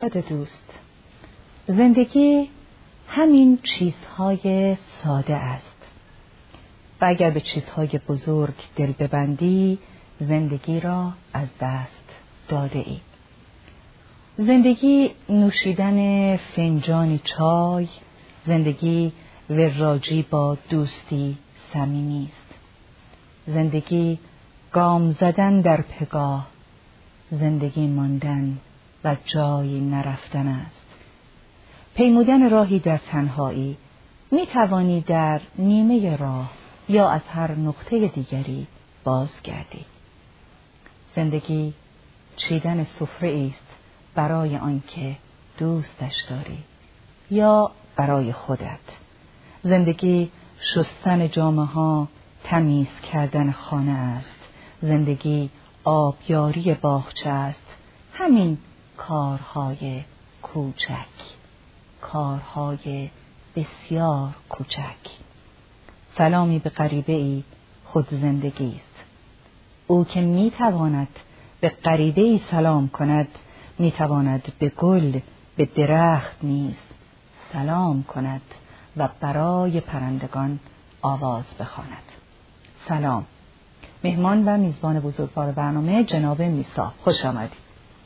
صحبت دوست. زندگی همین چیزهای ساده است و اگر به چیزهای بزرگ دل ببندی زندگی را از دست داده ای. زندگی نوشیدن فنجانی چای، زندگی وراجی با دوستی صمیمی است. زندگی گام زدن در پگاه، زندگی ماندن و جایی نرفتن است. پیمودن راهی در تنهایی، می توانی در نیمه راه یا از هر نقطه دیگری بازگردی. زندگی چیدن سفره است برای آنکه دوستش داری یا برای خودت. زندگی شستن جامه‌ها، تمیز کردن خانه است. زندگی آبیاری باغچه است. همین کارهای کوچک، کارهای بسیار کوچک. سلامی به غریبه ای خود زندگی است. او که می تواند به غریبه ای سلام کند، می تواند به گل، به درخت نیز سلام کند و برای پرندگان آواز بخواند. سلام. مهمان و میزبان بزرگوار برنامه جناب میثاق، خوش آمدید.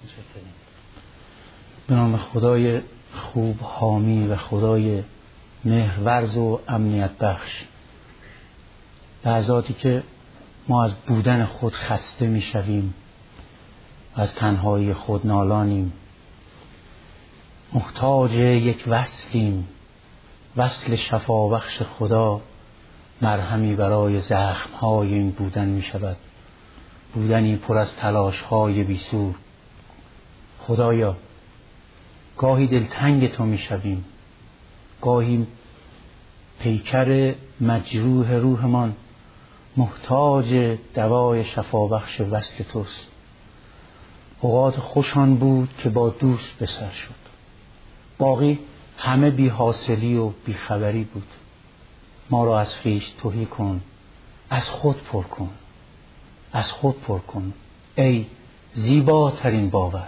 به نام خدای خوب حامی و خدای مهرورز و امنیت بخش. لحظاتی که ما از بودن خود خسته می شویم، از تنهایی خود نالانیم، محتاج یک وصلیم. وصل شفابخش خدا مرهمی برای زخمهای این بودن می شود. بودنی پر از تلاشهای بیسور. خدایا، گاهی دلتنگ تو می شویم، گاهی پیکر مجروح روحمان محتاج دوای شفابخش وصل توست. اوقات خوشان بود که با دوست به سر شد، باقی همه بی حاصلی و بی خبری بود. ما را از خویش تهی کن، از خود پر کن، از خود پر کن ای زیباترین باور.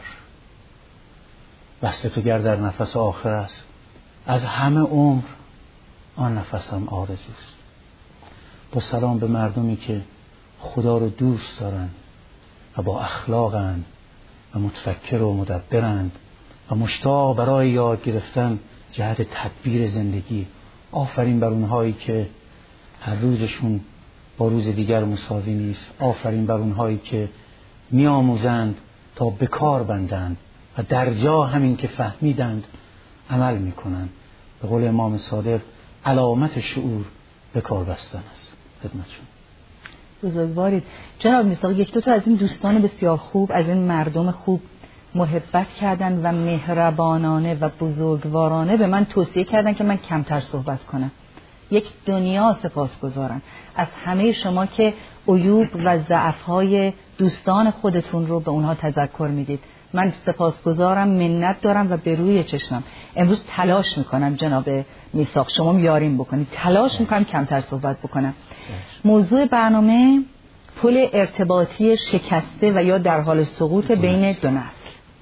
وصل تو گر در نفس آخر است، از همه عمر آن نفس هم آرزوست. با سلام به مردمی که خدا رو دوست دارند و با اخلاقند و متفکر و مدبرند و مشتاق برای یاد گرفتن جهت تدبیر زندگی. آفرین بر اونهایی که هر روزشون با روز دیگر مساوی نیست. آفرین بر اونهایی که می آموزند تا به کار بندند و در جا همین که فهمیدند عمل می کنند. به قول امام صادق علامت شعور به کار بستن است. خدمتشون. بزرگوارید. جناب میثاق، یک دو تا از این دوستان بسیار خوب، از این مردم خوب محبت کردن و مهربانانه و بزرگوارانه به من توصیه کردن که من کمتر صحبت کنم. یک دنیا سپاسگزارم از همه شما که عیوب و ضعف‌های دوستان خودتون رو به اونها تذکر میدید. من سپاسگزارم، منت دارم و به روی چشمم امروز تلاش میکنم جناب میثاق شما یاریم بکنید. تلاش میکنم کمتر صحبت بکنم. موضوع برنامه پل ارتباطی شکسته و یا در حال سقوط بین دو نسل.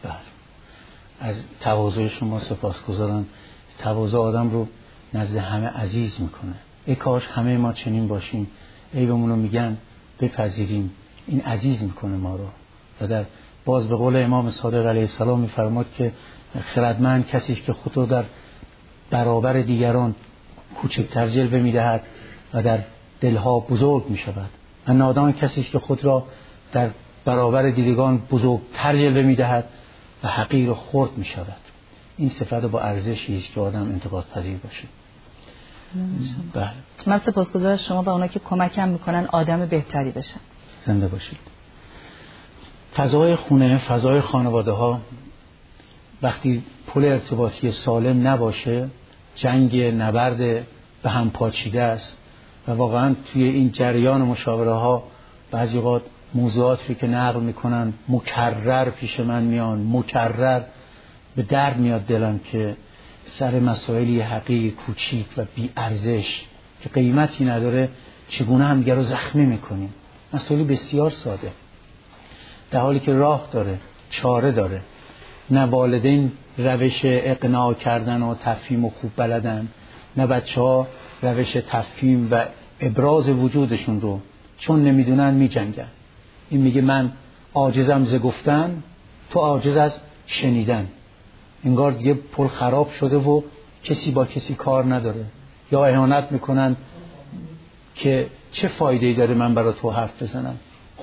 از تواضع شما سپاسگزارم. تواضع آدم رو نزد همه عزیز میکنه. ای کاش همه ما چنین باشیم. ای بهمونو میگن بپذیریم، این عزیز میکنه ما رو. و در باز به قول امام صادق علیه السلام میفرماد که خردمند کسی است که خود رو در برابر دیگران کوچکتر جلوه میدهد و در دلها بزرگ میشود. و نادان کسی است که خود را در برابر دیگران بزرگتر جلوه میدهد و حقیر و خرد میشود. این صفت با ارزشی است که آدم انتقاد پذیر باشه. بله. من سپاسگزارم از شما و اونا که کمکم میکنن آدم بهتری بشن. زنده باشید. فضای خونه، فضای خانواده ها وقتی پل ارتباطی سالم نباشه، جنگ، نبرد به هم پاچیده است و واقعا توی این جریان مشاوره ها بعضی اوقات موضوعاتی که نقل میکنن مکرر پیش من میان، مکرر به درد میاد دلم که سر مسائلی حقیر، کوچیک و بی ارزش که قیمتی نداره چگونه همدیگر رو زخمی میکنیم. مسائلی بسیار ساده در حالی که راه داره، چاره داره. نه والدین روش اقناع کردن و تفهیم و خوب بلدن، نه بچه‌ها روش تفهیم و ابراز وجودشون رو چون نمیدونن میجنگن. این میگه من عاجزم ز گفتن، تو عاجز از شنیدن. انگار دیگه پل خراب شده و کسی با کسی کار نداره، یا اهانت میکنن که چه فایده‌ای داره من برای تو حرف بزنم.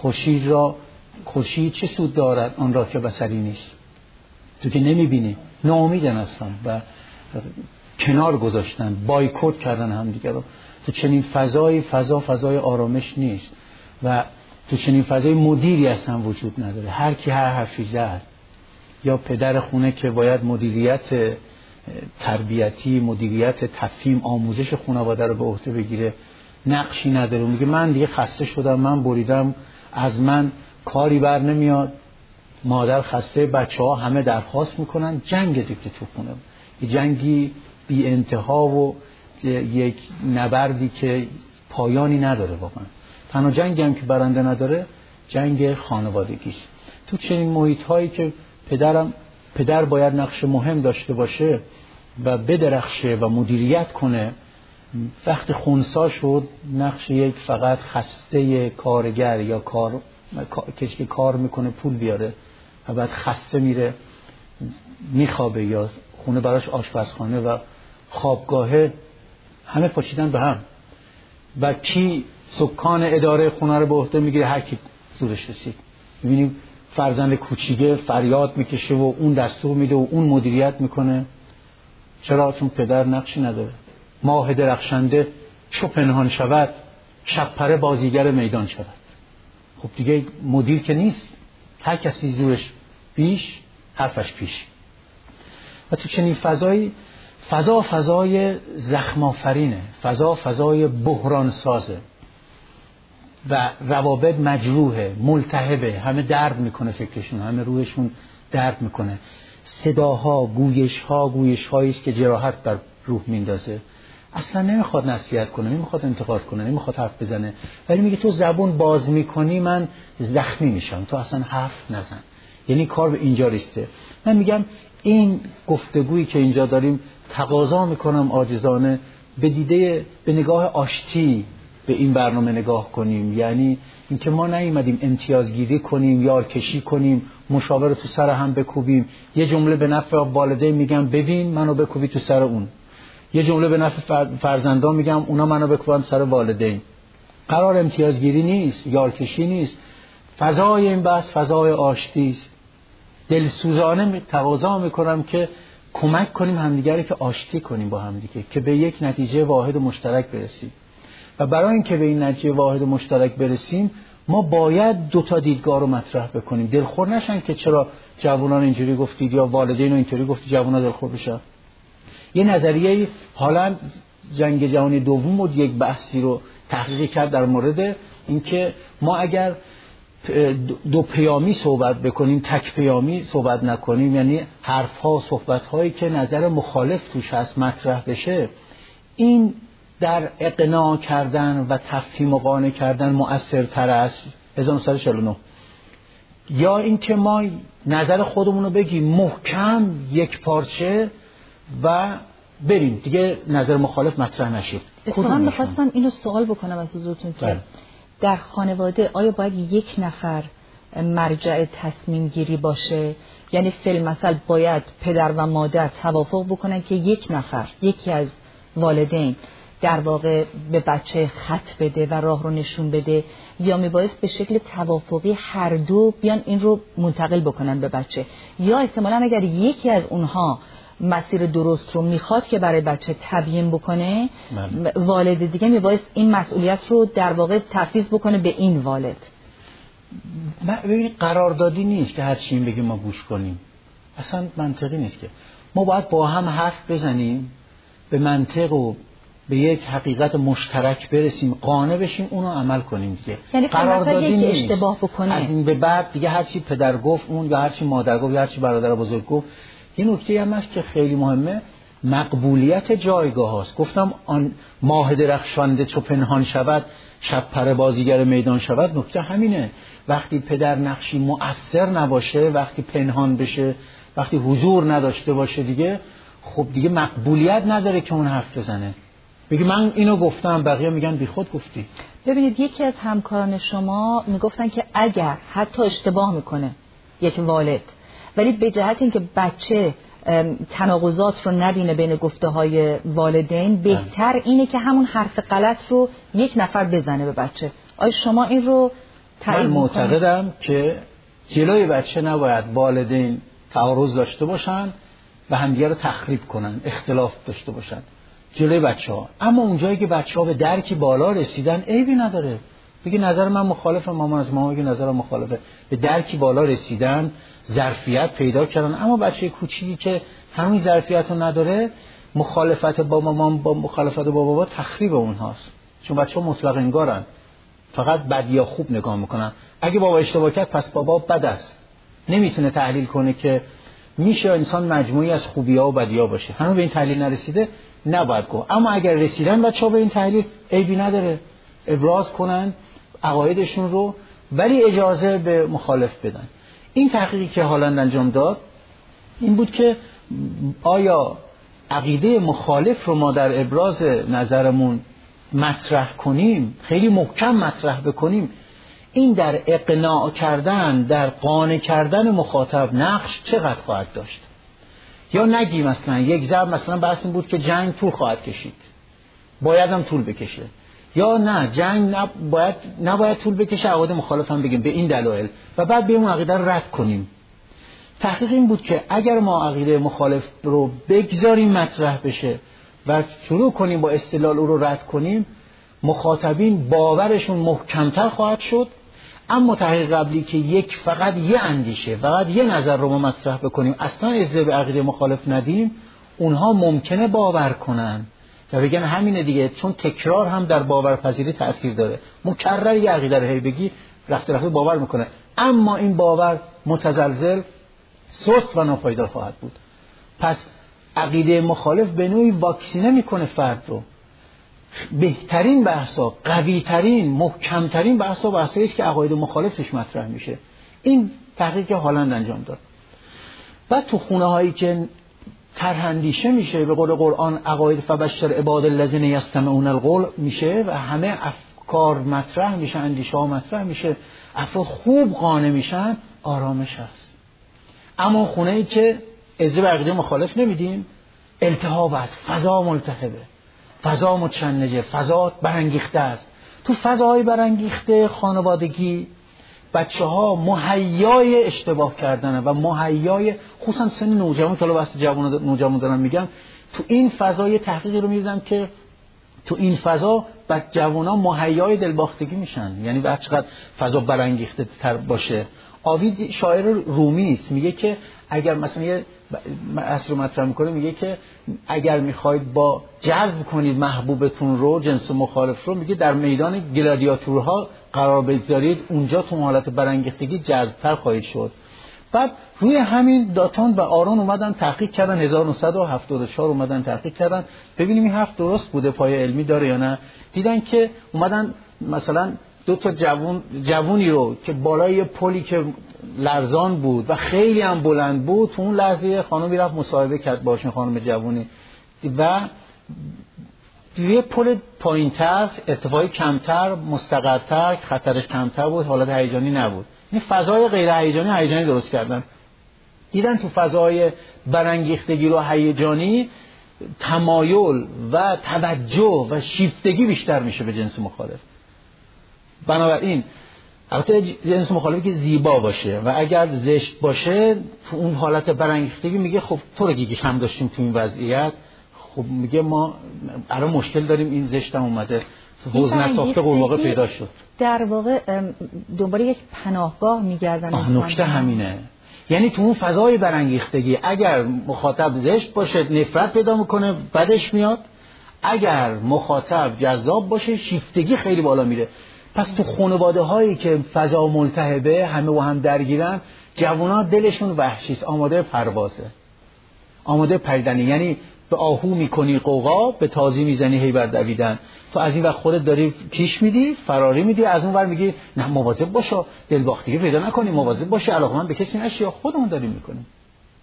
خورشید چه سود دارد آن را که بصری نیست. تو که نمیبینی. ناامیدن اصلا و کنار گذاشتن، بایکوت کردن همدیگه رو. تو چنین فضای آرامش نیست و تو چنین فضای مدیری اصلا وجود نداره. هر کی هر حرفی زد، یا پدر خونه که باید مدیریت تربیتی، مدیریت تفهیم، آموزش خانواده رو به عهده بگیره، نقشی نداره. میگه من دیگه خسته شدم، من بریدم، از من کاری بر نمیاد. مادر خسته، بچه‌ها همه درخواست میکنن. جنگ دیگه تو خونه، یه جنگی بی انتها و یک نبردی که پایانی نداره. واقعا تنها جنگی هم که برنده نداره جنگ خانوادگی است. تو چنین محیط‌هایی که پدر باید نقش مهم داشته باشه و بدرخشه و مدیریت کنه، وقت خونسا شد نقش یک فقط خسته کارگر یا کسی که کار میکنه پول بیاره و بعد خسته میره میخوابه، یا خونه براش آشپزخانه و خوابگاهه، همه پاشیدن به هم. و کی سکان اداره خونه رو به عهده میگیره؟ هر کی زورش رسید. میبینیم فرزند کوچیکه فریاد میکشه و اون دستور میده و اون مدیریت میکنه. چرا؟ چون پدر نقشی نداره. ماه درخشنده چو پنهان شود، شب پره بازیگر میدان شود. خب دیگه مدیر که نیست، هر کسی زورش بیش حرفش پیش. و تو چنین فضای زخم آفرینه، فضای بحران سازه و روابط مجروحه، ملتهبه، همه درد میکنه فکرشون، همه روحشون درد میکنه. صداها، گویش‌هایی است که جراحت بر روح میندازه. اصلا نمیخواد نصیحت کنه، نمیخواد انتقاد کنه، نمیخواد حرف بزنه، ولی میگه تو زبون باز میکنی من زخمی میشم، تو اصلا حرف نزن. یعنی کار به اینجا ریسته. من میگم این گفتگویی که اینجا داریم تقاضا میکنم عاجزانه به نگاه آشتی به این برنامه نگاه کنیم. یعنی اینکه ما نیومدیم امتیازگیری کنیم، یارکشی کنیم، مشاور تو سر هم بکوبیم. یه جمله به نفع والدین میگم ببین منو بکوبی تو سر اون، یه جمله به نفع فرزندان میگم اونا منو بکوبن سر والدین. قرار امتیازگیری نیست، یارکشی نیست. فضای این بحث فضای آشتی است. دلسوزانه تقاضا میکنم که کمک کنیم همدیگه که آشتی کنیم با همدیگه، که به یک نتیجه واحد و مشترک برسیم. و برای اینکه به این نتیجه واحد و مشترک برسیم ما باید دو تا دیدگاه رو مطرح بکنیم. دلخور نشن که چرا جوانان اینجوری گفتید یا والدین اینطوری گفتید جوانان دلخور بشن. یه نظریه حالا جنگ جهانی دوم بود یک بحثی رو تحقیق کرد در مورد اینکه ما اگر دو پیامی صحبت بکنیم، تک پیامی صحبت نکنیم، یعنی حرف‌ها، صحبت‌هایی که نظر مخالف توش هست مطرح بشه، این در اقناع کردن و تفهیم و قانع کردن مؤثرتر است. 1949. یا اینکه ما نظر خودمون رو بگیم محکم یک پارچه و بریم دیگه نظر مخالف مطرح نشه. اتفاقا می‌خواستم اینو سوال بکنم از حضورتون که در خانواده آیا باید یک نفر مرجع تصمیم گیری باشه؟ یعنی فی‌المثل باید پدر و مادر توافق بکنن که یک نفر، یکی از والدین در واقع به بچه خط بده و راه رو نشون بده، یا میبایست به شکل توافقی هر دو بیان این رو منتقل بکنن به بچه، یا احتمالاً اگر یکی از اونها مسیر درست رو میخواد که برای بچه تبیین بکنه، والد دیگه میبایست این مسئولیت رو در واقع تفویض بکنه به این والد. ببینید قراردادی نیست که هر چی بگیم ما گوش کنیم، اصلا منطقی نیست. که ما باید با هم حرف بزنیم، به منطق و به یک حقیقت مشترک برسیم، قانع بشیم، اونو عمل کنیم دیگه. یعنی قراردادی نیست اشتباه بکنه. از این به بعد دیگه هر چی پدر گفت اون، یا هر چی مادر گفت، یا هر چی برادر بزرگ گفت. یه نکته هم هست که خیلی مهمه، مقبولیت جایگاه هاست. گفتم آن ماه درخشنده چو پنهان شود، شب پره بازیگر میدان شود. نکته همینه. وقتی پدر نقشی مؤثر نباشه، وقتی پنهان بشه، وقتی حضور نداشته باشه دیگه خب دیگه مقبولیت نداره که اون حرف بزنه، بگی من اینو گفتم بقیه میگن بی خود گفتی. ببینید یکی از همکاران شما میگفتن که اگر حتی اشتباه میکنه یک والد، ولی به جهت اینکه بچه تناقضات رو نبینه بین گفته های والدین، بهتر اینه که همون حرف غلط رو یک نفر بزنه به بچه. آیا شما این رو تایید من میکنید؟ معتقدم که جلوی بچه نباید والدین تعارض داشته باشن و همدیگه رو تخریب کنن، اختلاف داشته باشن جلوی بچه‌ها. اما اونجایی که بچه‌ها به درکی بالا رسیدن عیبی نداره، بگی نظر من مخالفه، مامان بگی نظرم مخالفه. به درکی بالا رسیدن، ظرفیت پیدا کردن. اما بچه کوچیکی که همین ظرفیت رو نداره، مخالفت با مامان با مخالفت با بابا تخریب اونهاست، چون بچه‌ها مطلق انگارن، فقط بد یا خوب نگاه میکنن. اگه بابا اشتباه کرد پس بابا بد است، نمیتونه تحلیل کنه که میشه انسان مجموعی از خوبی‌ها و بدی‌ها باشه. هنوز به این تحلیل نرسیده نباید گفت. اما اگر رسیدن بچه‌ها به این تحلیل، عیبی نداره ابراز کنن عقایدشون رو، ولی اجازه به مخالف بدن. این تحقیقی که هالند انجام داد این بود که آیا عقیده مخالف رو ما در ابراز نظرمون مطرح کنیم، خیلی محکم مطرح بکنیم، این در اقناع کردن، در قانع کردن مخاطب نقش چقدر خواهد داشت؟ یا نگیم مثلا یک ضرب مثلا بحث این بود که جنگ طول خواهد کشید، باید هم طول بکشه، یا نه جنگ نباید طول بکشه، عقاید مخالف هم بگیم به این دلایل و بعد به اون عقیده رو رد کنیم. تحقیق این بود که اگر ما عقیده مخالف رو بگذاریم مطرح بشه و شروع کنیم با استدلال او رو رد کنیم، مخاطبین باورشون محکمتر خواهد شد. اما تحقیق قبلی که فقط یه اندیشه، فقط یه نظر رو ما مطرح بکنیم، اصلا اجازه به عقیده مخالف ندیم، اونها ممکنه باور کنن و بگن همینه دیگه، چون تکرار هم در باورپذیری تأثیر داره. مکرر یه عقیده رو هی بگی رفته رفته باور میکنه، اما این باور متزلزل، سست و ناپایدار خواهد بود. پس عقیده مخالف به نوعی واکسینه میکنه فرد رو. بهترین بحثا، قویترین، محکمترین بحثا بحثایی است که عقاید مخالف توش مطرح میشه. این تحقیق هالند انجام داد. بعد تو خونه هایی که طرح اندیشه میشه، به قول قرآن عقاید فبشر عباد الذین یستمعون القول میشه و همه افکار مطرح میشه، اندیشه ها مطرح میشه، افراد خوب قانع میشن، آرامش هست. اما خونه‌ای که اجازه به عقیده مخالف نمیدیم، التهاب است، فضا ملتهبه، فضا متشنجه، فضا برانگیخته است. تو فضای برانگیخته خانوادگی بچه‌ها مهیای اشتباه کردنه و مهیای خصوصا سن نوجوان، که الان واسه نوجوان دارم میگم، تو این فضای تحقیقی رو می‌دیدم که تو این فضا جوان‌ها مهیای دلباختگی میشن. یعنی هر چقدر فضا برانگیخته تر باشه. عابد شاعر رومی است، میگه که اگر مثلا یه اصل مطرح میکنه، میگه که اگر میخواید با جذب کنید محبوبتون رو، جنس مخالف رو، میگه در میدان گلادیاتورها قرار بگذارید، اونجا تو حالت برانگیختگی جذب‌تر خواهید شد. بعد روی همین داتون و آرون اومدن تحقیق کردن، 1974 اومدن تحقیق کردن ببینیم این حرف درست بوده، پایه علمی داره یا نه. دیدن که اومدن مثلا دو تا جوونی رو که بالای پلی که لرزان بود و خیلی هم بلند بود، تو اون لحظه خانم رفت مصاحبه کرد باشون، خانم جوونی، و یه پل پایین‌تر، ارتفاعی کمتر، مستقرتر، خطرش کمتر بود، حالت هیجانی نبود. این فضای غیر هیجانی درست کردن. دیدن تو فضای برانگیختگی و هیجانی تمایل و توجه و شیفتگی بیشتر میشه به جنس مخالف. بنابراین البته جنس مخالفی که زیبا باشه و اگر زشت باشه، تو اون حالت برانگیختگی میگه خب تو رو گیگی هم داشتیم تو این وضعیت، خب میگه ما الان مشکل داریم، این زشتم اومده، حوض نساخته قورباغه پیدا شد. در واقع دنبال یک پناهگاه میگردن. نکته همینه. یعنی تو اون فضای برانگیختگی اگر مخاطب زشت باشه نفرت پیدا میکنه، بدش میاد. اگر مخاطب جذاب باشه شیفتگی خیلی بالا میره. پس تو خانواده هایی که فضا ملتهبه، همه و هم درگیرن، جوونا دلشون وحشیست، آماده پروازه، آماده پریدنی. یعنی به آهو میکنی قوقا، به تازی میزنی هی بر دویدن. تو از این وقت خودت داری پیش میدی، فراری میدی، از اون ور میگی نه مواظب باش، دلباختگی پیدا نکنی، مواظب باش، علاقمند به کسی نشی، یا خودمون داریم میکنیم.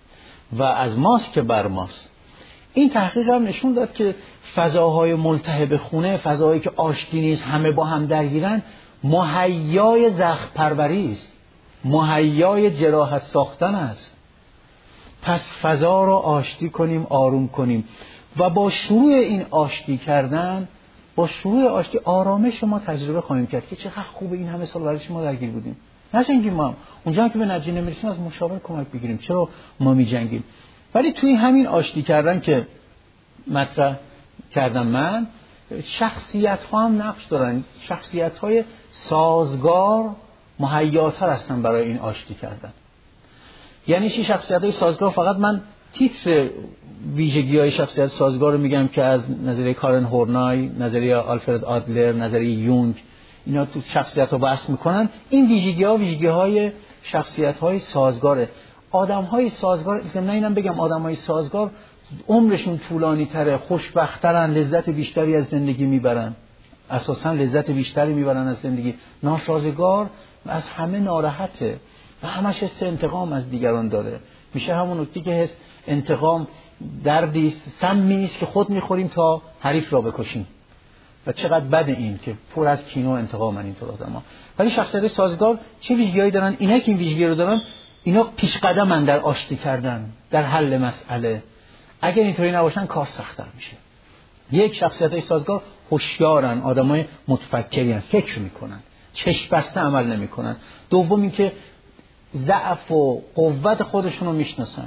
و از ماست که بر ماست. این تحقیق هم نشون داد که فضاهای ملتهب خونه، فضاهایی که آشتی نیست، همه با هم درگیرن، مهیای زخم پروری است، مهیای جراحت ساختن است. پس فضا رو آشتی کنیم، آروم کنیم و با شروع این آشتی کردن، با شروع آشتی آرامش ما تجربه خواهیم کرد که چقدر خوبه این همه سال برای شما درگیر بودیم. نجنگیم ما، اونجا که به نتیجه نمیرسیم از مشاور کمک بگیریم. چرا ما میجنگیم؟ ولی توی همین آشتی کردن که مطرح کردم من، شخصیت ها هم نقش دارن. شخصیت های سازگار مهیاتر هستن برای این آشتی کردن. یعنی چی شخصیت های سازگار؟ فقط من تیتر ویژگی های شخصیت سازگار رو میگم که از نظریه کارن هورنای، نظریه آلفرد آدلر، نظریه یونگ، اینا تو شخصیت ها بحث میکنن. این ویژگی های شخصیت های سازگاره. آدم های سازگار، ضمن اینم بگم آدم های سازگار عمرشون طولانی تره، خوشبخترن، لذت بیشتری از زندگی میبرن، اساسا لذت بیشتری میبرن از زندگی. ناسازگار از همه ناراحته و همش حس انتقام از دیگران داره. میشه همون نکته که حس انتقام دردی است، سمی است که خود میخوریم تا حریف را بکشیم و چقدر بده این که پر از کینه و انتقام اینطور آدم‌ها. ولی شخصیت سازگار چه ویژگی‌هایی دارن؟ اینا که این ویژگی رو دارن، اینا پیش قدمن در آشتی کردن، در حل مسئله. اگر اینطوری نباشن کار سخت‌تر میشه. یک، شخصیت‌های سازگار هوشیارن، آدمای متفکرین، فکر میکنن، چشم بسته عمل نمیکنن. دوم اینکه ضعف و قوت خودشون رو میشناسن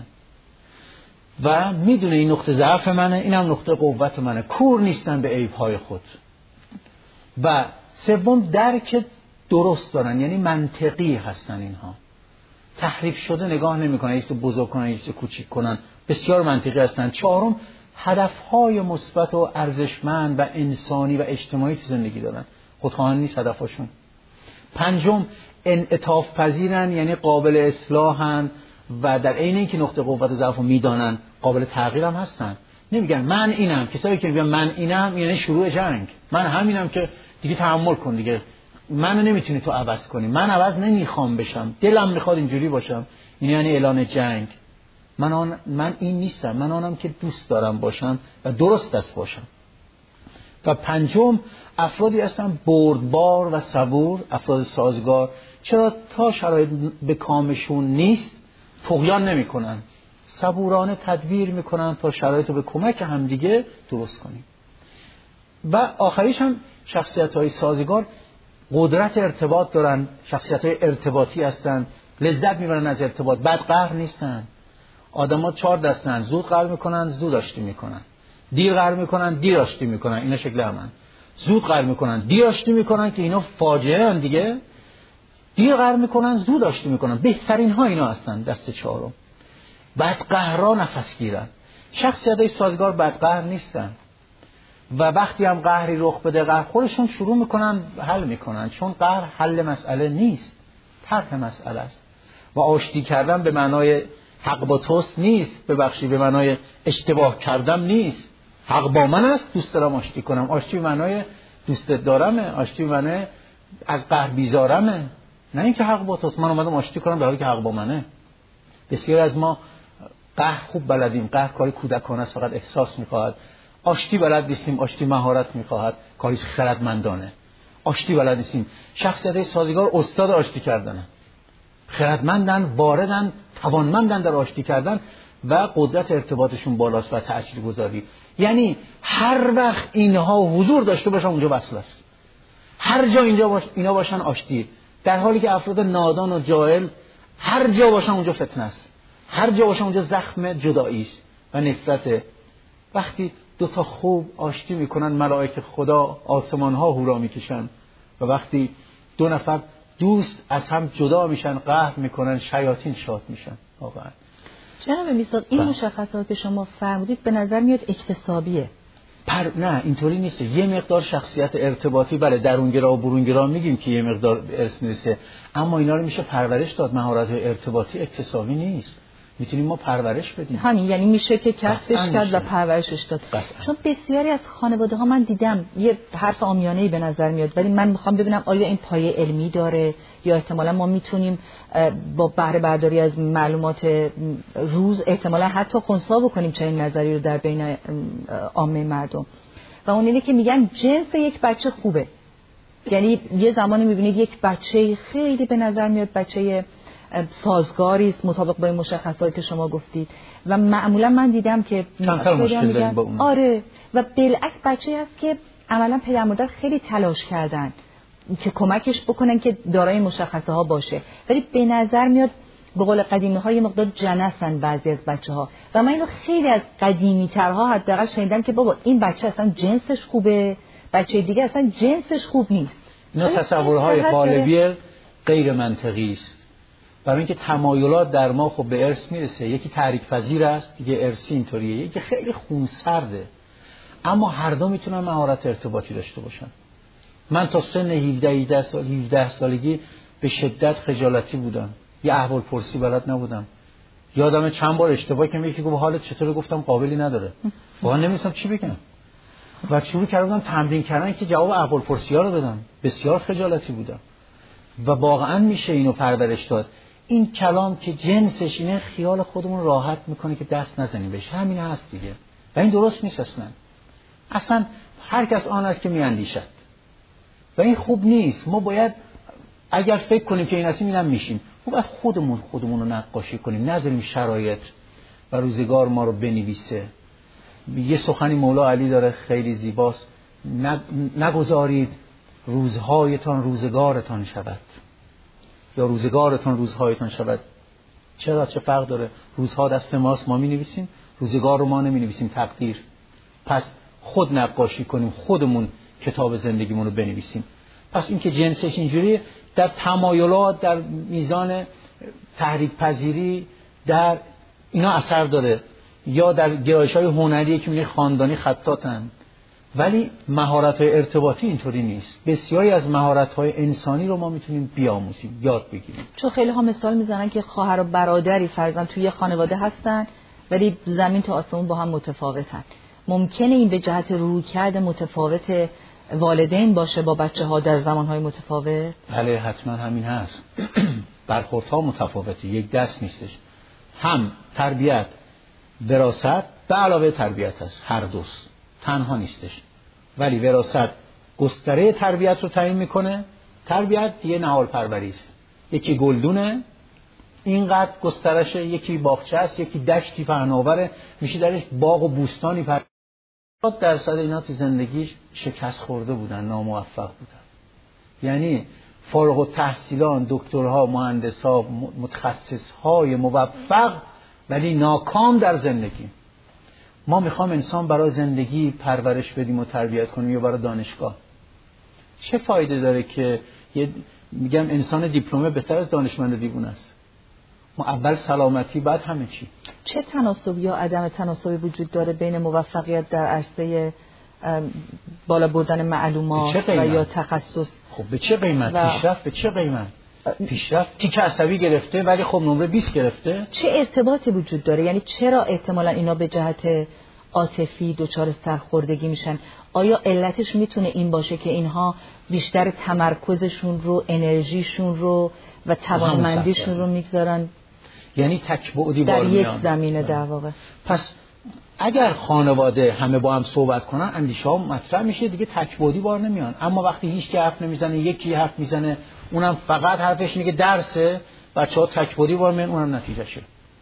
و میدونه این نقطه ضعف منه، اینم نقطه قوت منه، کور نیستن به عیب‌های خود. و سوم، درک درست دارن، یعنی منطقی هستن. اینها تحریف شده نگاه نمیکنن، یه چیز بزرگ کنن، یه چیز کوچیک کنن، بسیار منطقی هستن. چهارم، هدفهای مثبت و ارزشمند و انسانی و اجتماعی تو زندگی دارن، خودخواهانه نیست هدفشون. پنجم، انعطاف پذیرن، یعنی قابل اصلاحن و در عین اینکه نقطه قوت و ضعف رو میدانن قابل تغییر هم هستن. نمیگن من اینم. کسایی که میگن من اینم یعنی شروع جنگ. من همینم که دیگه تحمل کن دیگه، منو نمیتونی تو عوض کنی، من عوض نمیخوام بشم، دلم میخواد اینجوری باشم. این یعنی اعلان جنگ. من این نیستم، من آنم که دوست دارم باشم و درست است باشم. و پنجم، افرادی هستن بردبار و صبور، افراد سازگار. چرا؟ تا شرایط به کامشون نیست طغیان نمی کنن، صبورانه تدبیر میکنن تا شرایط رو به کمک همدیگه درست کنیم. و آخریش هم شخصیت های سازگار قدرت ارتباط دارن، شخصیت های ارتباطی هستن، لذت میبرن از ارتباط، بد قهر نیستن. آدم ها 4 دستن: زود قهر میکنن، زود آشتی میکنن، دیر قهر میکنن، دیر آشتی میکنن. اینا شکل همن. زود قهر میکنن، دیر آشتی میکنن که اینا فاجعه هن دیگه. دیر قهر میکنن، زود آشتی میکنن. بهترین ها اینا هستن. دست چهارم، بد قهرها نفس گیرن. شخصیت های سازگار بد قهر نیستن و وقتی هم قهری رخ بده قهر خودشون شروع میکنن حل میکنن، چون قهر حل مسئله نیست، طرح مسئله است. و آشتی کردن به معنای حق با توست نیست، ببخشید به معنای اشتباه کردم نیست. حق با من است، دوست دارم آشتی کنم. آشتی به معنای دوستت دارمه، آشتی به معنای از قهر بیزارمه، نه اینکه حق با توست من اومدم آشتی کنم در حالی که حق با منه. بسیار از ما قهر خوب بلدیم، قهر کاری کودکانه است، فقط احساس میخواهد. آشتی بلد نیستیم، آشتی مهارت میخواهد، کاری خردمندانه. آشتی بلد نیستیم. شخصیت سازگار استاد آشتی کردنه، خردمندن، واردن، توانمندن در آشتی کردن و قدرت ارتباطشون بالاست و تاثیرگذاری. یعنی هر وقت اینها حضور داشته باشن اونجا وصل است. هر جا اینجا اینا باشن آشتی. در حالی که افراد نادان و جاهل هر جا باشن اونجا فتنه است، هر جا باشن اونجا زخم جدایی است و نفرت. وقتی دو تا خوب آشتی میکنن ملائکه خدا آسمان ها هورا میکشن و وقتی دو نفر دوست از هم جدا میشن قهر میکنن شیاطین شاد میشن. واقعا جناب میثاق این مشخصات که شما فرمودید به نظر میاد اکتسابیه. نه اینطوری نیست. یه مقدار شخصیت ارتباطی بله درونگرا و برونگرا میگیم که یه مقدار ارث میرسه، اما اینا رو میشه پرورش داد. مهارت ارتباطی اکتسابی نیست. میتونیم ما پرورش بدیم. همین، یعنی میشه که کسبش کرد و پرورشش داد. چون بسیاری از خانواده ها من دیدم یه حرف عامیانه‌ای به نظر میاد، ولی من میخوام ببینم آیا این پایه علمی داره یا احتمالا ما میتونیم با بهره برداری از معلومات روز احتمالا حتی خنثی بکنیم چنین نظری رو در بین عامه مردم. و اون اینه که میگن جنس یک بچه خوبه. یعنی یه زمانی میبینید یک بچه خیلی به نظر میاد بچه سازگاری است مطابق با این مشخصاتی که شما گفتید و معمولا من دیدم که کمتر مشکل داریم با اون. آره، و بالعکس بچه هست که عملا پدر مادر خیلی تلاش کردن که کمکش بکنن که دارای مشخصه ها باشه، ولی به نظر میاد به قول قدیمی ها یه مقدار جنسن بعضی از بچه ها. و من اینو خیلی از قدیمی ترها حداقل شنیدم که بابا این بچه اصلا جنسش خوبه، بچه دیگه اصلا جنسش خوب نیست. اینا تصورهای قالبی غیر منطقی است. برای اینکه تمایلات در ما خب به ارث میرسه، یکی تحریک پذیر است، دیگه ارثی اینطوریه، یکی خیلی خونسرده، اما هر دو میتونن مهارت ارتباطی داشته باشن. من تا سن 17 سالگی به شدت خجالتی بودم، یه احوال پرسی بلد نبودم. یادم چند بار اشتباه کردم، یکی گفت حالت چطوره، گفتم قابلی نداره، واقعا نمی‌دونستم چی بگم و شروع کردم تمرین کردن که جواب احوال پرسی‌ها رو بدم. بسیار خجالتی بودم و واقعا میشه اینو پرورش داد. این کلام که جنسش اینه، خیال خودمون راحت میکنه که دست نزنیم بهش، همین هست دیگه. و این درست نیست اصلا هر کس آن است که میاندیشد و این خوب نیست. ما باید اگر فکر کنیم که این هستیم اینم میشیم، خوب از خودمون رو نقاشی کنیم، نذاریم شرایط و روزگار ما رو بنویسه. یه سخنی مولا علی داره خیلی زیباست، نگذارید روزهایتان روزگارتان شود یا روزگارتان روزهایتان شود. چرا؟ چه فرق داره؟ روزها دست ماست، ما می نویسیم، روزگار رو ما نمی نویسیم، تقدیر. پس خود نقاشی کنیم، خودمون کتاب زندگیمون رو بنویسیم. پس این که جنسش اینجوری در تمایلات، در میزان تحریک پذیری، در اینا اثر داره، یا در گرایش‌های هنری که میگه خاندانی خطاطن، ولی مهارت‌های ارتباطی اینطوری نیست. بسیاری از مهارت‌های انسانی رو ما میتونیم بیاموزیم، یاد بگیریم. چون خیلی ها مثال میزنن که خواهر و برادری فرضاً توی یه خانواده هستن ولی زمین تا آسمون با هم متفاوتن. ممکنه این به جهت رویکرد متفاوت والدین باشه با بچه‌ها در زمان‌های متفاوت؟ بله حتما همین هست. برخوردها متفاوته، یک دست نیستش. هم تربیت، وراثت به علاوه تربیت هست، هر دوست تنها نیستش. ولی وراثت گستره تربیت رو تعیین میکنه. تربیت یه نهال پروری است، یکی گلدونه اینقدر گسترشه، یکی باغچه است، یکی دشتی پهناوره، میشه درش باغ و بوستانی پر. 70% اینا تو زندگیش شکست خورده بودن، ناموفق بودن. یعنی فارغ التحصیلان، دکترها، مهندسها، متخصصهای موفق ولی ناکام در زندگی. ما میخوام انسان برای زندگی پرورش بدیم و تربیت کنیم یا برای دانشگاه؟ چه فایده داره که میگم انسان دیپلمه بهتر از دانشمند دیوونه است؟ ما اول سلامتی بعد همه چی. چه تناسبی یا عدم تناسبی وجود داره بین موفقیت در عرصه بالا بردن معلومات و یا تخصص؟ خب به چه قیمت؟ پیشرفت به چه قیمت؟ پیشرفت تیک عصبی گرفته ولی خب نمره 20 گرفته. چه ارتباطی وجود داره؟ یعنی چرا احتمالاً اینا به جهت عاطفی دچار سرخوردگی میشن؟ آیا علتش میتونه این باشه که اینها بیشتر تمرکزشون رو، انرژیشون رو و توانمندیشون رو میگذارن یعنی تکبعدی در یک زمینه در واقع؟ پس اگر خانواده همه با هم صحبت کنن اندیشه ها مطرح میشه دیگه، تکبعدی بار نمیان. اما وقتی هیچ کی حرف نمیزنه، یکی حرف میزنه، اونم فقط حرفش اینه که درسه، بچه‌ها تکبعدی بار میان، اونم نتیجهشه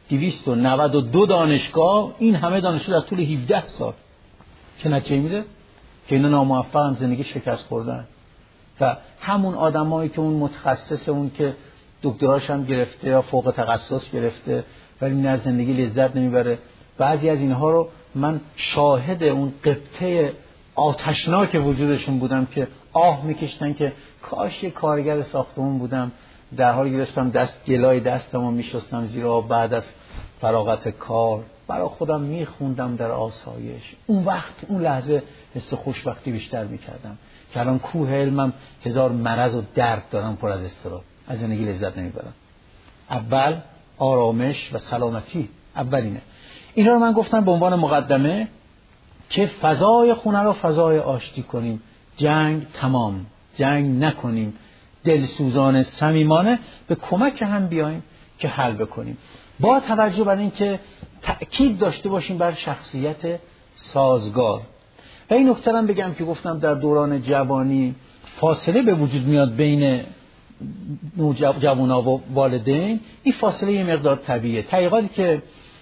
292 دانشگاه، این همه دانشجو در طول 17 سال چه نتیجه میده؟ که اینا ناموفقن، زندگی شکست خوردن. و همون آدمایی که اون متخصص، اون که دکتراش هم گرفته یا فوق تخصص گرفته ولی نه زندگی لذت نمیبره، بعضی از اینها رو من شاهد اون قبطه آتشناک وجودشون بودم که آه میکشتن که کاش یه کارگر ساختمون بودم، در حالی گرفتم گلای دستمو میشستم زیر آب بعد از فراغت کار، برای خودم میخوندم در آسایش. اون وقت، اون لحظه حس خوشبختی بیشتر میکردم که الان کوه علمم 1000 مرض و درد دارم، پر از اضطراب، از زندگی لذت نمیبرم. اول آرامش و سلامتی اولینه. اینا رو من گفتم به عنوان مقدمه که فضای خونه رو فضای آشتی کنیم، جنگ تمام، جنگ نکنیم، دلسوزانه صمیمانه به کمک هم بیایم که حل بکنیم، با توجه بر این که تأکید داشته باشیم بر شخصیت سازگار. و این نکته هم بگم که گفتم در دوران جوانی فاصله به وجود میاد بین جوان‌ها و والدین. این فاصله یه مقدار طبیعیه. تحقیقاتی که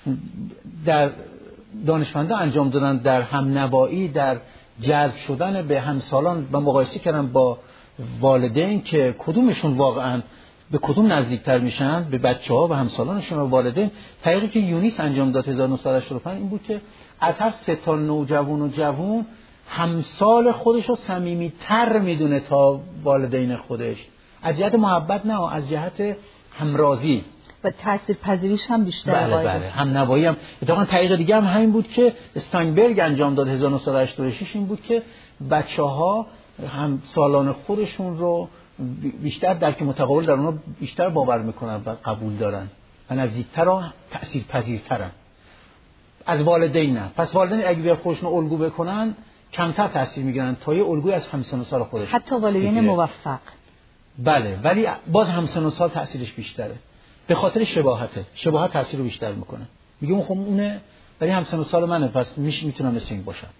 در دانشمندان انجام دادن در همنوایی، در جذب شدن به همسالان و مقایسه کردن با والدین که کدومشون واقعا به کدوم نزدیکتر میشن به بچه‌ها و همسالانشون و والدین، تحقیقی که یونیس انجام داد 1985 این بود که از هر 3 تا نوجوان و جوان همسال خودش رو صمیمیت‌تر میدونه تا والدین خودش، از جهت محبت نه، از جهت همرازی و تاثیرپذیریش هم بیشتره. بله همنوایی هم. اتفاقا تحقیق دیگه هم همین بود که استاینبرگ انجام داد 1986، این بود که بچه‌ها هم سالان خودشون رو بیشتر درک متقابل در اونها بیشتر باور میکنن و قبول دارن و نزدیکتر و تأثیرپذیرترن از والدین. نه، پس والدین اگه بیاد خودشون رو الگو بکنن کمتر تأثیر میگیرن تا یه الگوی از همسن و سال خودش، حتی والدین موفق. بله، ولی باز همسن و سال تأثیرش بیشتره به خاطر شباهت تأثیر رو بیشتر میکنه. میگه اون خب اونه ولی همسن و سال منه، پس میتونم مثل این باشم.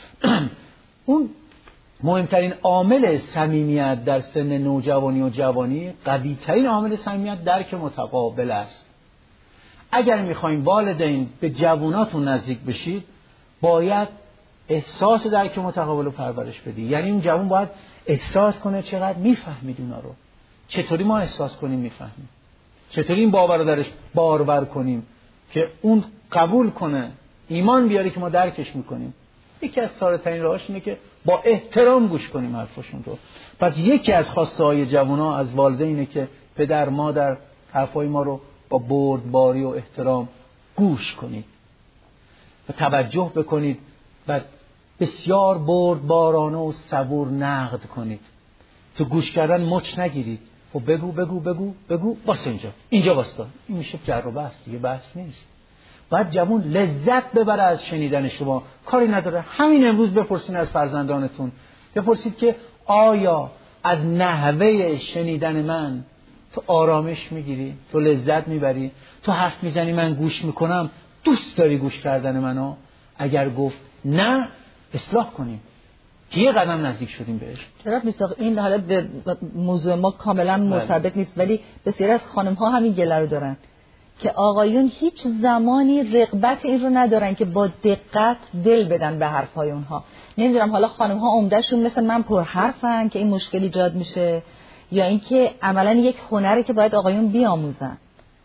اون مهمترین عامل صمیمیت در سن نوجوانی و جوانی، قوی‌ترین عامل صمیمیت درک متقابل است. اگر میخواین والدین به جواناتون نزدیک بشید باید احساس درک متقابل رو پرورش بدی. یعنی اون جوان باید احساس کنه چقدر میفهمید اونا رو. چطوری ما احساس کنیم میفهمیم؟ چطوری این باور رو درش بارور کنیم که اون قبول کنه، ایمان بیاره که ما درکش میکنیم؟ یکی از ساده‌ترین راهاش اینه که با احترام گوش کنیم حرفشون رو. پس یکی از خواسته‌های جوان‌ها از والدینه که پدر مادر حرفای ما رو با بردباری و احترام گوش کنید و توجه بکنید و بسیار بردبارانه و صبور نقد کنید. تو گوش کردن مچ نگیرید. خب بگو واسه اینجا واسه. این میشه جر و بحث دیگه، بحث نیست. باید جوان لذت ببره از شنیدن شما، کاری نداره. همین امروز بپرسید از فرزندانتون، بپرسید که آیا از نحوه شنیدن من تو آرامش میگیری؟ تو لذت میبری؟ تو حرف میزنی من گوش میکنم، دوست داری گوش کردن منو؟ اگر گفت نه، اصلاح کنیم که یه قدم نزدیک شدیم بهش. چرا میساق این حالا به موضوع ما کاملا مرتبط نیست، ولی بسیاری از خانم ها همین گله رو دارن که آقایون هیچ زمانی رغبت این رو ندارن که با دقت دل بدن به حرفای اونها. نمیدونم حالا خانم ها عمدهشون مثل من پر حرفن که این مشکل ایجاد میشه، یا اینکه عملا یک هنره که باید آقایون بیاموزن.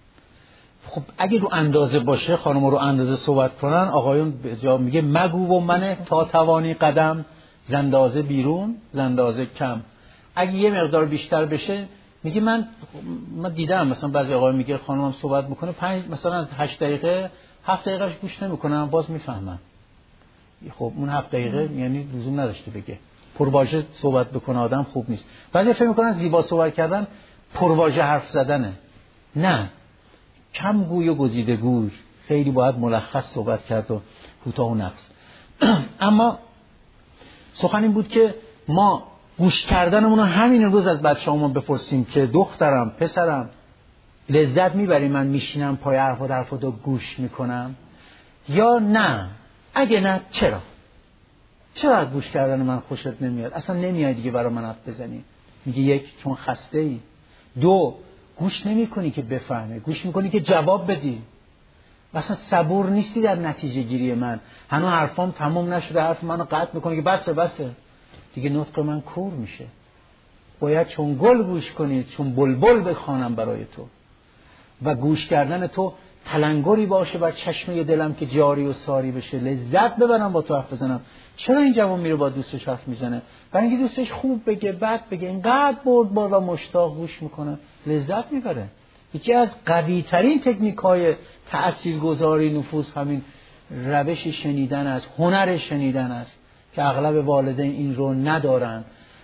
خب اگه رو اندازه باشه، خانم رو اندازه صحبت کنن، آقایون به جا میگه مگو و منه تا توانی قدم، زندازه بیرون زندازه کم. اگه یه مقدار بیشتر بشه میگه من دیدم مثلا بعضی آقای میگه خانمم صحبت میکنه 5 مثلا 8 دقیقه 7 دقیقهش گوش نمیکنم باز میفهمم. خب اون 7 دقیقه یعنی لزوم نداشته بگه. پرواژه صحبت بکنه آدم خوب نیست. بعضی فکر میکنن زیبا صحبت کردن پرواژه حرف زدنه. نه، کم گوی و گزیده گوی. خیلی باید ملخص صحبت کرد و کوتاه و نقص. اما سخن این بود که ما گوش کردنمون رو همین روز از بچه‌هامون بپرسیم که دخترم پسرم لذت میبری من میشینم پای حرفاتو گوش میکنم یا نه؟ اگه نه چرا از گوش کردن من خوشت نمیاد؟ اصلا نمیاد دیگه برای من حرف بزنی. میگه 1 چون خسته ای، 2 گوش نمیکنی که بفهمه، گوش میکنی که جواب بدی. مثلا صبور نیستی در نتیجه گیری من، هنوز حرفام تمام نشده حرف منو قطع میکنه که بسه دیگه نطق من کور میشه. باید چون گل گوش کنی، چون بلبل بخوانم برای تو. و گوش کردن تو تلنگری باشه بر چشمه دلم که جاری و ساری بشه، لذت ببرم با تو حرف بزنم. چرا این جوان میره با دوستش حرف میزنه؟ برای اینکه دوستش خوب بگه بد بگه، اینقدر بردبار و مشتاق گوش میکنه، لذت میبره. یکی از قوی ترین تکنیک های تاثیرگذاری نفوذ همین روش شنیدن است، هنر شنیدن است که اغلب والدین این رو ندارن.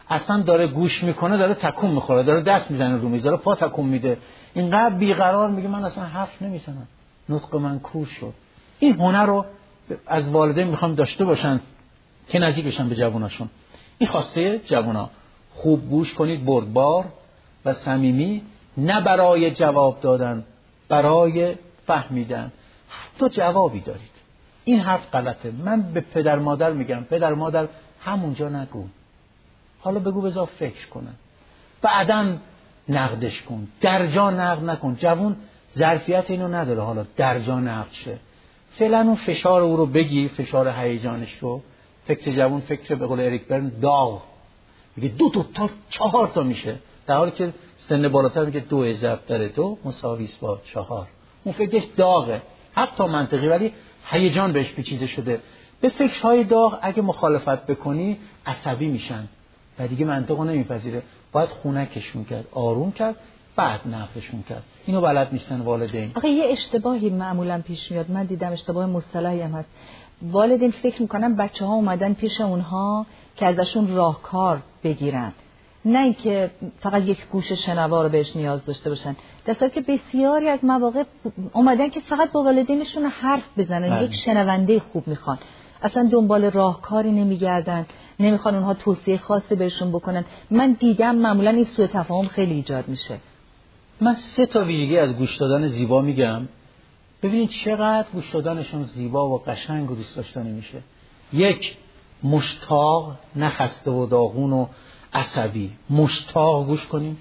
اصلا داره گوش میکنه، داره تکون میخوره، داره دست میزنه رو میز، داره پا تکون میده، اینقدر بیقرار میگه من اصلا حرف نمیزنم، نطق من کور شد. این هنر رو از والدین میخوام داشته باشن که نزدیک بشن به جواناشون. این خواسته جوانا، خوب گوش کنید، بردبار و صمیمی، نه برای جواب دادن، برای فهمیدن. حتی جوابی دارید، این حرف غلطه. من به پدر مادر میگم پدر مادر همونجا نگو، حالا بگو بذار فکر کنن، بعدن نقدش کن، در جا نقد نکن. جوان ظرفیت اینو نداره حالا در جا نقد شه. فعلا اون فشار او رو بگیر، فشار هیجانش رو. فکر جوان فکر به قول اریک برن داغ، میگه 2 تا 4 تا میشه، در حالی که سن بالاتر میگه 2 ضرب در 2 مساوی است با 4. اون فکرش داغه، حتی منطقی، ولی هیجان بهش پیچیده شده. به فکرهای داغ اگه مخالفت بکنی عصبی میشن و دیگه منطقو نمیپذیره. باید خونکشون کرد، آروم کرد، بعد نقدشون کرد. اینو بلد نیستن والدین. آخه یه اشتباهی معمولا پیش میاد، من دیدم اشتباه مصطلحی هم هست. والدین فکر میکنن بچه‌ها اومدن پیش اونها که ازشون راهکار بگیرن، نه اینکه فقط یک گوش شنوا رو بهش نیاز داشته باشن. در صورتی که بسیاری از مواقع اومدن که فقط با والدینشون حرف بزنن، یک شنونده خوب میخوان، اصلا دنبال راهکاری نمیگردن، نمیخوان اونها توصیه خاصی بهشون بکنن. من دیدم معمولا این سوء تفاهم خیلی ایجاد میشه. من 3 تا ویژگی از گوش دادن زیبا میگم، ببینید چقدر گوش دادنشون زیبا و قشنگ و دوست داشتنی میشه. 1 مشتاق، نه خسته و داغون و عصبی، مشتاق گوش کنیم.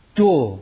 2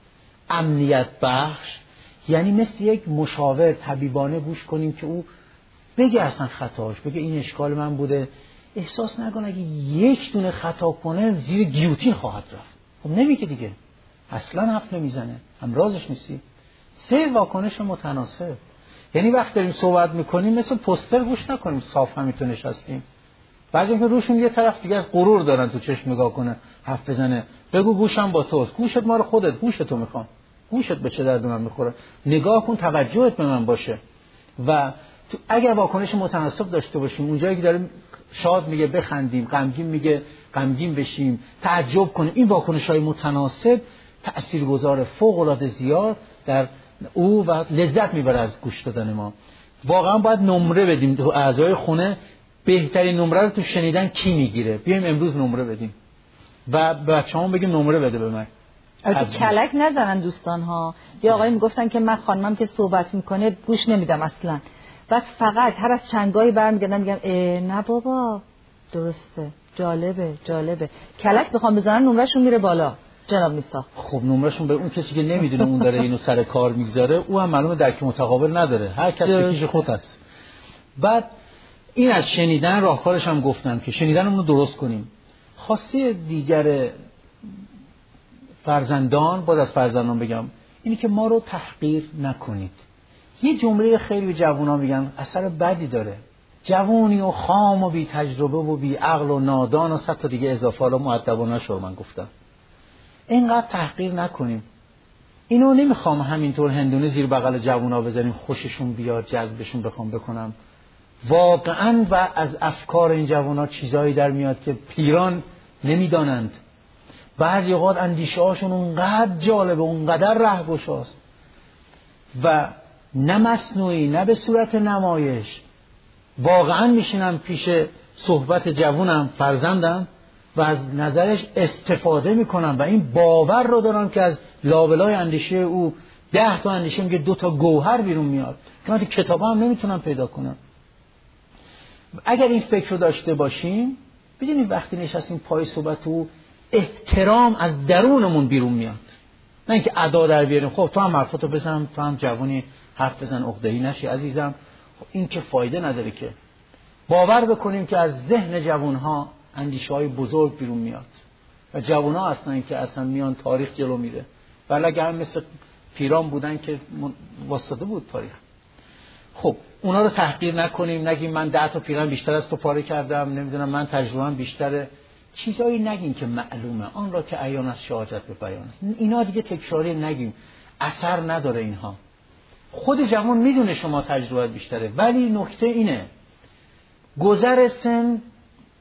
امنیت بخش، یعنی مثل یک مشاور طبیبانه گوش کنیم که او بگه اصلا خطاش، بگه این اشکال من بوده، احساس نکنه اگه یک دونه خطا کنه زیر گیوتین خواهد رفت. خب نمیگه دیگه، اصلا حرف نمیزنه، همرازش نیستی. 3 واکنش متناسب، یعنی وقتی داریم صحبت میکنیم مثل پوستر گوش نکنیم، صاف همینطور نشستیم. بعضی که روشون یه طرف دیگه از غرور دارن تو چشم نگاه کنه، حرف بزنه، بگو گوشم با توست، گوشت مال خودت، گوشتو میخوام، گوشت به چه درد من میخوره، نگاه کن توجهت به من باشه. و اگر واکنش متناسب داشته باشیم، اونجایی که داریم شاد میگه بخندیم، غمگین میگه غمگین بشیم، تعجب کنیم، این واکنش‌های متناسب تاثیرگذار فوق العاده زیاد در او و لذت میبره از گوش دادن ما. واقعا باید نمره بدیم تو اعضای خونه، بهترین نمره رو تو شنیدن کی میگیره، بیایم امروز نمره بدیم و بچه‌هامون بگیم نمره بده به من. البته کلک نزنن دوستان ها. یا آقایی میگفتن که من خانمم که صحبت میکنه گوش نمیدم اصلا، بعد فقط هر از چنگایی برمیگردم میگم نه بابا درسته، جالبه. کلک بخوام بزنن نمرهشون میره بالا جناب میساق. خب نمرهشون به اون کسی که نمیدونه اون داره اینو سر کار میگذاره، او هم معلومه درک متقابل نداره، هر کس به کیش خود است. بعد این از شنیدن راهکارش هم گفتم که شنیدنمون رو درست کنیم. خاصی دیگر فرزندان، باز از فرزندان بگم، اینی که ما رو تحقیر نکنید. یه جمله خیلی به جوونا میگن اثر بدی داره، جوونی و خام و بی تجربه و بی عقل و نادان و 100 تا دیگه اضافه، حالا مؤدبانه شو من گفتم. اینقدر تحقیر نکنیم. اینو نمیخوام همینطور هندونه زیر بغل جوونا بزنیم خوششون بیاد، جذبشون بخوام بکنم. واقعا و از افکار این جوونا چیزایی در میاد که پیران نمیدانند. بعضی اوقات اندیشه هاشون اونقدر جالبه، اونقدر رهگشاست و نه مصنوعی نه به صورت نمایش. واقعا میشینم پیش صحبت جوونم، فرزندم، و از نظرش استفاده میکنم و این باور رو دارم که از لابلای اندیشه او 10 تا اندیشه میگه 2 تا گوهر بیرون میاد که من کتابا هم نمیتونم پیدا کنم. اگر این فکر رو داشته باشیم، بدونید وقتی نشستیم پای صحبت او احترام از درونمون بیرون میاد، نه اینکه ادا در بیاریم خب تو هم حرفتو بزن، تو هم جوونی حرف بزن، عقده‌ای نشی عزیزم. خب این که فایده نداره. که باور بکنیم که از ذهن جوانها اندیشه‌های بزرگ بیرون میاد و جوانها هستن که اصلا میان تاریخ جلو میره، ولی اگه هم مثل پیران بودن که واسطه بود تاریخ. خب اونا رو تحقیر نکنیم، نگیم من 10 تا پیران بیشتر از تو پاره کردم، نمیدونم من تجربه‌ام بیشتره، چیزایی نگیم که معلومه، آن را که عیان از شهادت به بیان است. اینا دیگه تکراری نگیم، اثر نداره اینها. خود جوان میدونه شما تجربه بیشتره، ولی نکته اینه گذر سن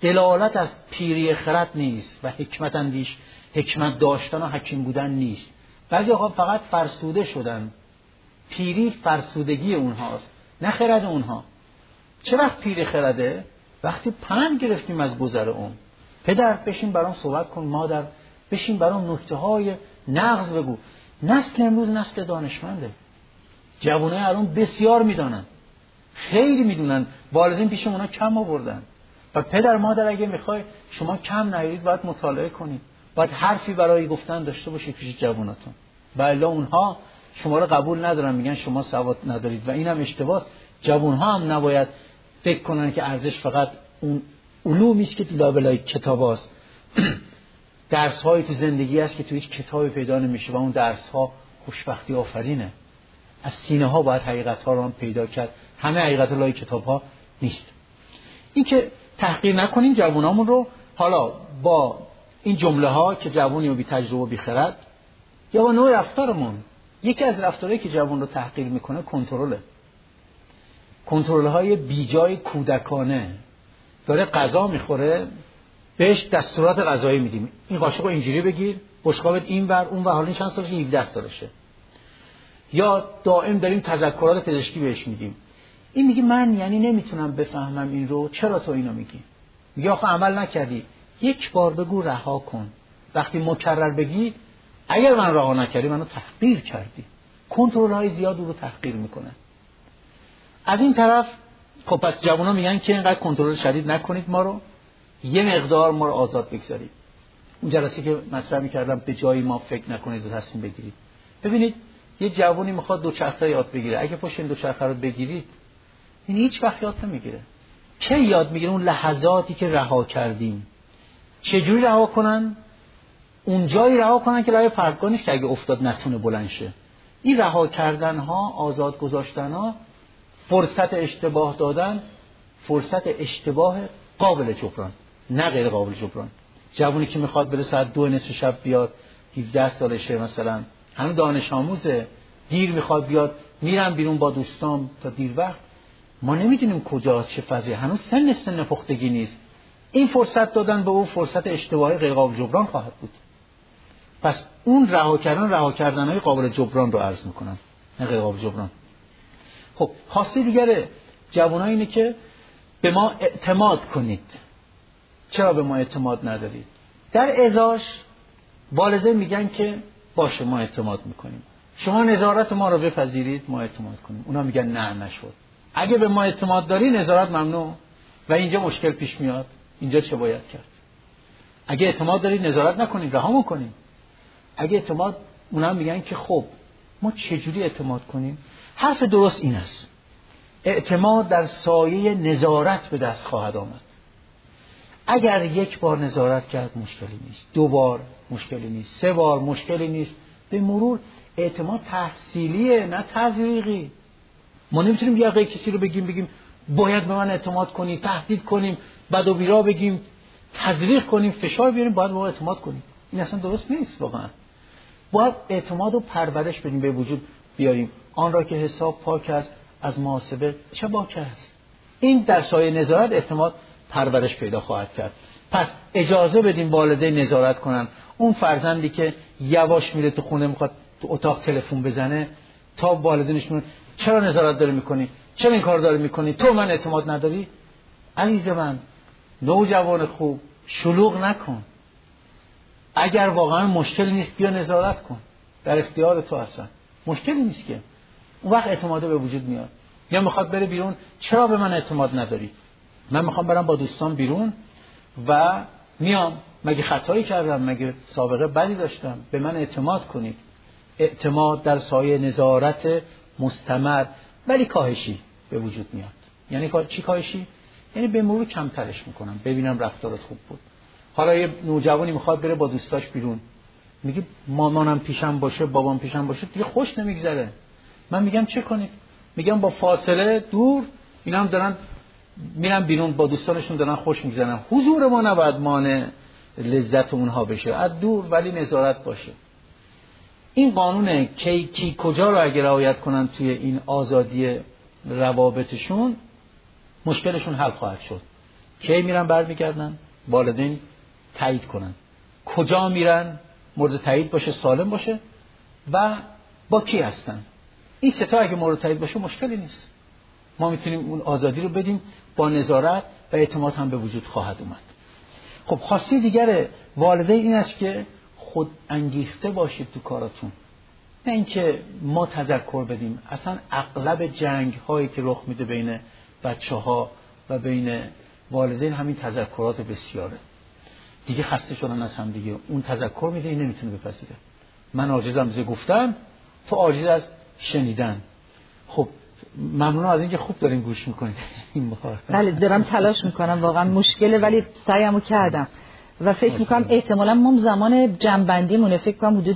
دلالت از پیری خرد نیست و حکمت اندیش، حکمت داشتن و حکیم بودن نیست. بعضی آقا فقط فرسوده شدن. پیری فرسودگی اونهاست، نه خرد اونها. چه وقت پیری خرده؟ وقتی پند گرفتیم از گذر اون. پدر بشین برام صحبت کن، مادر بشین برام نکته‌های نغز بگو. نسل امروز نسل دانشمنده. جوانای الان بسیار میدونن، خیلی میدونن. والدین پیش اونا کم آوردن. و پدر مادر اگه میخوای شما کم نیارید، باید مطالعه کنید، باید حرفی برای گفتن داشته باشید پیش جواناتون. و الا اونها شما رو قبول ندارن، میگن شما سواد ندارید. و اینم اشتباهه. جوانها هم نباید فکر کنن که ارزش فقط اون علومی است که تو لابلای کتاباست. درس‌های تو زندگی است که تو هیچ کتابی پیدا نمیشه و اون درس‌ها خوشبختی آفرینه. از سینه‌ها باید حقیقت‌ها رو هم پیدا کرد. همه حقیقت لای کتاب‌ها نیست. این که تحقیر نکنین جوانامون رو. حالا با این جمله‌ها که جوونی و بی تجربه و بی خرد، یا با نوع رفتارمون. یکی از رفتارهایی که جوان رو تحقیر میکنه کنترله. کنترل‌های بیجای کودکانه. داره غذا میخوره، بهش دستورات غذایی میدیم. این قاشقو اینجوری بگیر، بشقابت اینور اون و حالا چند سالشه؟ 17 سالشه. یا دائم داریم تذکرات پزشکی بهش میدیم. این میگه من یعنی نمیتونم بفهمم این رو، چرا تو اینو میگی؟ میگه آخه عمل نکردی. یک بار بگو رها کن. وقتی مکرر بگی اگر من رها نکردی منو تحقیر کردی. کنترل‌های زیاد رو تحقیر میکنه. از این طرف خب پس جوونا میگن که اینقدر کنترل شدید نکنید ما رو، یه مقدار ما رو آزاد بگذارید. اون جلسه که مطرح میکردم به جایی ما فکر نکنید و تصمیم بگیرید. ببینید یه جوونی میخواد دوچرخه یاد بگیره، اگه پشت این دوچرخه رو بگیرید این هیچ وقت یاد نمیگیره. چه یاد میگیره؟ اون لحظاتی که رها کردیم. چجوری رها کنن؟ اون جایی رها کنن که لای فرقا نیست که اگه افتاد نتونه بلند شه. این رها کردن ها، آزاد گذاشتن ها، فرصت اشتباه دادن، فرصت اشتباه قابل جبران، نه غیر قابل جبران. جوونی که میخواد بره ساعت 2 نصف شب بیاد، 17 سالشه مثلا، همون دانش آموزه، دیر میخواد بیاد، میرم بیرون با دوستام تا دیر وقت، ما نمیدونیم کجاست، چه فضیه، هنوز سن پختگی نیست. این فرصت دادن به او فرصت اشتباهی غیر قابل جبران خواهد بود. پس اون رها کردن‌های قابل جبران رو عرض میکنم، نه غیر قابل جبران. خب خواسته دیگر جوانان اینه که به ما اعتماد کنید. چرا به ما اعتماد ندارید؟ در ازاش والدین میگن که باشه ما اعتماد میکنیم، شما نظارت ما رو بپذیرید ما اعتماد کنیم. اونا میگن نه نشد. اگه به ما اعتماد داری نظارت ممنوع و اینجا مشکل پیش میاد. اینجا چه باید کرد؟ اگه اعتماد دارید نظارت نکنید، رهامون کنید. اگه اعتماد، اونا میگن که خب ما چجوری اعتماد کنیم؟ حرف درست این است: اعتماد در سایه نظارت به دست خواهد آمد. اگر یک بار نظارت کرد مشکلی نیست، 2 بار مشکلی نیست، 3 بار مشکلی نیست. به مرور اعتماد تحصیلیه نه تزریقی. ما نمیتونیم یه کسی رو بگیم باید به من اعتماد کنی، تهدید کنیم، بد و بیرا بگیم، تزریق کنیم، فشار بیاریم باید به ما اعتماد کنیم. این اصلا درست نیست. واقعا باید اعتماد و پرورش بدیم، به وجود بیاریم. آن را که حساب پاک است از محاسبه چه باک است. این در سایه نظارت اعتماد پرورش پیدا خواهد کرد. پس اجازه بدیم والدین نظارت کنن. اون فرزندی که یواش میره تو خونه میخواد تو اتاق تلفن بزنه، تا والدینش میگن چرا نظارت داری میکنی؟ چرا این کار داری میکنی؟ تو من اعتماد نداری؟ عزیز من، نوجوان خوب، شلوغ نکن. اگر واقعا مشکلی نیست بیا نظارت کن، در اختیار تو هستن، مشکلی نیست که. اون وقت اعتماد به وجود میاد. یا میخواد بره بیرون، چرا به من اعتماد نداری؟ من میخوام برم با دوستان بیرون و میام، مگه خطایی کردم؟ مگه سابقه بدی داشتم؟ به من اعتماد کنید. اعتماد در سایه نظارت مستمر ولی کاهشی به وجود میاد. یعنی چی کاهشی؟ یعنی به مرور کمترش میکنم، ببینم رفتارت خوب بود. حالا یه نوجوانی میخواد بره با دوستاش بیرون، میگه مامانم پیشم باشه، بابام پیشم باشه، دیگه خوش نمیگذره. من میگم چه کنید؟ میگم با فاصله دور، اینا هم دارن میرن بیرون با دوستانشون دارن خوش میگذرن. حضور ما نباید مانع لذت اونها بشه، از دور ولی نظارت باشه. این قانون کی کجا رو اگه رعایت کنن توی این آزادی روابطشون، مشکلشون حل خواهد شد. کی میرن برمیگردن؟ والدین تایید کنن. کجا میرن؟ مورد تایید باشه، سالم باشه و با کی هستن. این سه تا اگه مورد تایید باشه مشکلی نیست. ما میتونیم اون آزادی رو بدیم، با نظارت و اعتماد هم به وجود خواهد اومد. خب خاصی دیگر والدین این است که خود انگیخته باشید تو کاراتون، نه اینکه ما تذکر بدیم. اصلا اغلب جنگ هایی که رخ میده بین بچه‌ها و بین والدین همین تذکرات بسیاره. دیگه خسته شدن از هم دیگه. اون تذکر میده، این نمیتونه بپذیره. من عاجزم ز گفتن، تو عاجز از شنیدن. خب ممنون از اینکه خوب دارین گوش میکنید. بله دارم تلاش میکنم، واقعا مشکله ولی سعیمو کردم و فکر میکنم احتمالاً ما زمان جنبندیمونه، فکر کنم حدود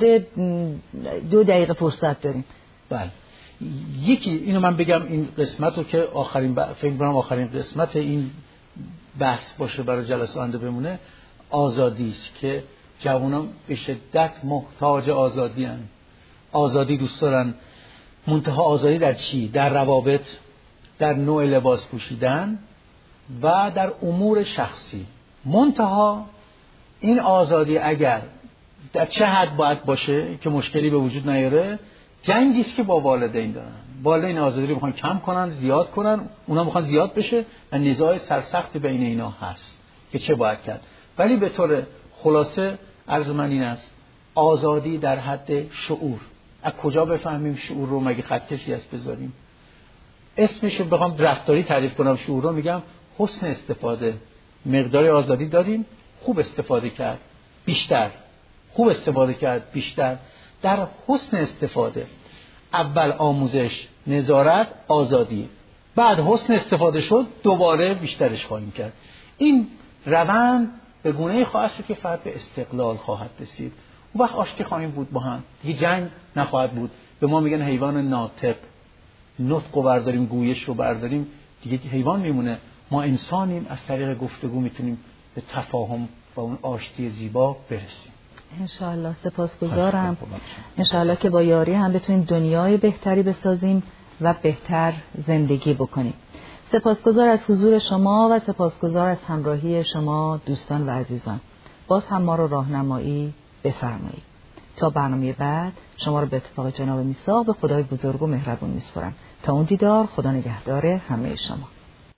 2 دقیقه فرصت داریم. بله یکی اینو من بگم، این قسمت رو که فکر میکنم آخرین قسمت این بحث باشه برای جلسه آینده بمونه، آزادی است که جوانان به شدت محتاج آزادی هستند. آزادی دوست دارن، منتها آزادی در چی؟ در روابط، در نوع لباس پوشیدن و در امور شخصی. منتها این آزادی اگر در چه حد باید باشه که مشکلی به وجود نیاره؟ جنگی است که با والدین دارن. والدین آزادی رو میخوان کم کنن، زیاد کنن، اونا میخوان زیاد بشه و نزاع سرسخت بین اینا هست که چه باید کرد. ولی به طور خلاصه عرض من این است، آزادی در حد شعور. از کجا بفهمیم شعور رو؟ مگه خط کشی است بذاریم؟ اسمش رو بخوام رفتاری تعریف کنم شعور رو، میگم حسن استفاده. مقدار آزادی داریم، خوب استفاده کرد بیشتر، خوب استفاده کرد بیشتر. در حسن استفاده اول آموزش، نظارت، آزادی، بعد حسن استفاده شد دوباره بیشترش خواهیم کرد. این روند به گونه‌ای خواهد شد که فرد به استقلال خواهد رسید. اون وقت آشتی خواهیم بود با هم، دیگه جنگ نخواهد بود. به ما میگن حیوان ناطق، نطق رو برداریم، گویش رو برداریم، دیگه حیوان میمونه. ما انسانیم، از طریق گفتگو میتونیم به تفاهم و اون آشتی زیبا برسیم. انشاءالله. سپاسگزارم. انشاءالله که با یاری هم بتونیم دنیای بهتری بسازیم و بهتر زندگی بکنیم. سپاسگزار از حضور شما و سپاسگزار از همراهی شما دوستان و عزیزان. باز هم ما رو راهنمایی بفرمایید. تا برنامه بعد شما رو به اتفاق جناب میثاق به خدای بزرگ و مهربون میسپارم. تا اون دیدار، خدا نگهدار همه شما.